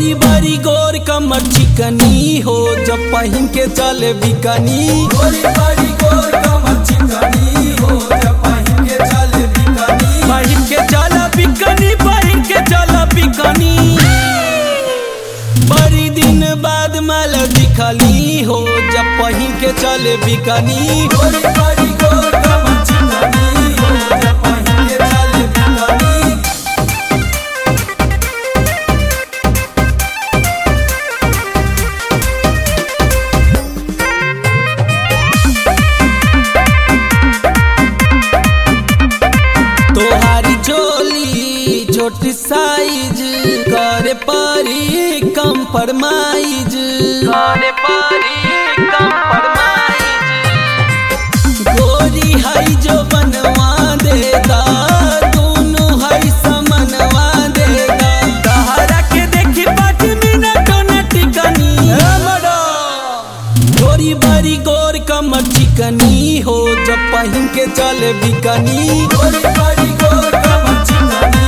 गोरी बारी गोर कमर चिकनी हो जब पहिन के चले बिकनी। गोरी बारी गोर कमर चिकनी हो जब पहिन के चले बिकनी। पहिन के चला बिकनी, पहिन के चला बिकनी। बड़ी दिन बाद माल दिखली हो जब पहिन के चले बिकनी। गोरी बारी गोर कमर चिकनी हो जब पहिन के चले बिकनी। छोटी साइज करे परी कंप्रोमाइज, करे परी कंप्रोमाइज। गोरी है जो बनवा देगा, दोनों है समनवा देगा। तहरा के देखी 5 मिनट न टिकनी। गोरी बारी गोर कमर चिकनी हो जब पहिन के चले बिकनी। गोरी बारी गोर कमर चिकनी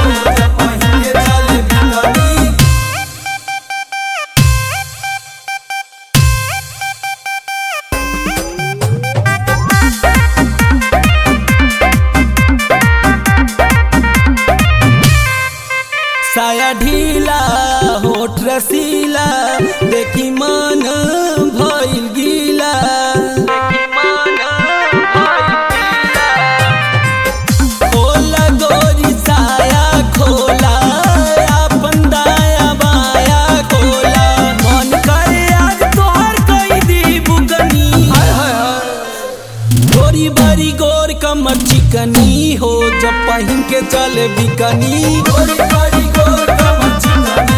साया ढीला होठ रसीला देखी मन भइल गीला। खोला गोरी साया खोला, अपन दाया बाया खोला। मन करे आज तोहर कई दी बुकनी। गोरी बारी गोर कमर चिकनी हो जब पहिन के चले बिकनी। गोरी बारी गोर कमर चिकनी